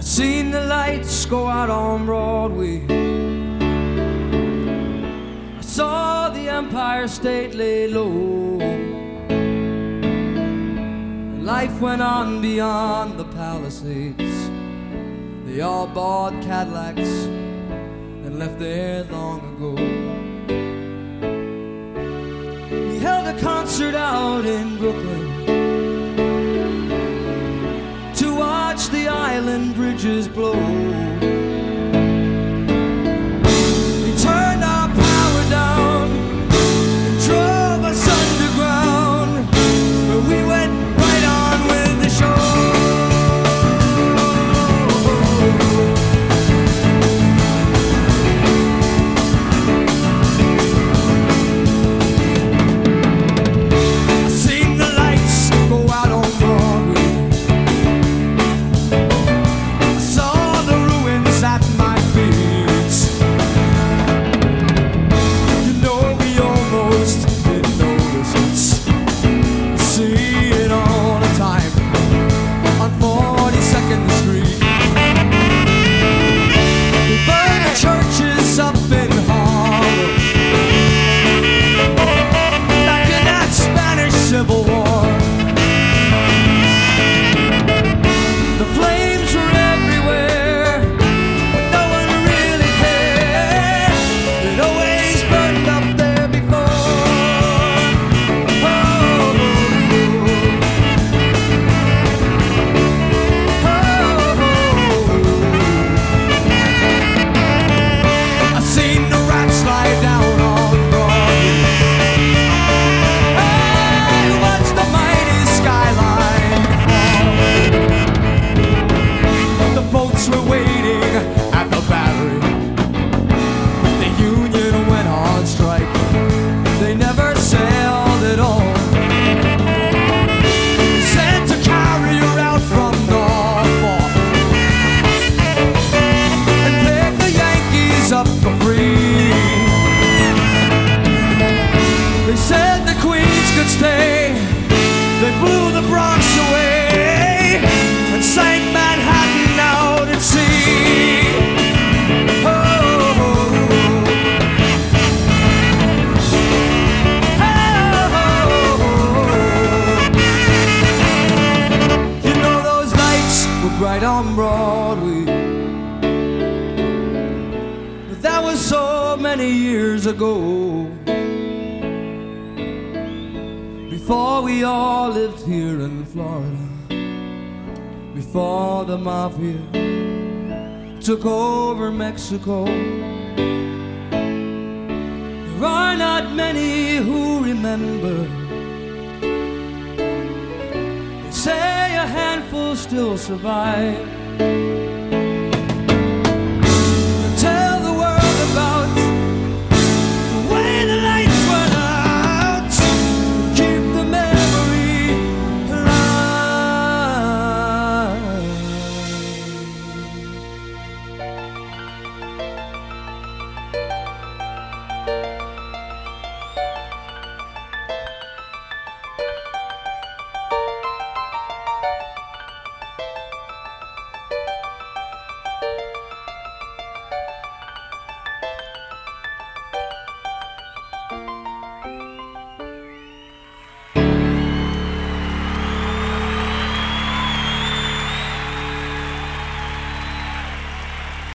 Seen the lights go out on Broadway. I saw the Empire State lay low. Life went on beyond the Palisades. They all bought Cadillacs and left there long ago. We held a concert out in Brooklyn to watch the island bridges blow. We turned our power down and drove us underground, but we went right on with the show. They blew the Bronx away and sank Manhattan out at sea. Oh, you know those lights were bright on Broadway, but that was so many years ago. Before we all lived here in Florida, before the mafia took over Mexico. There are not many who remember. They say a handful still survive.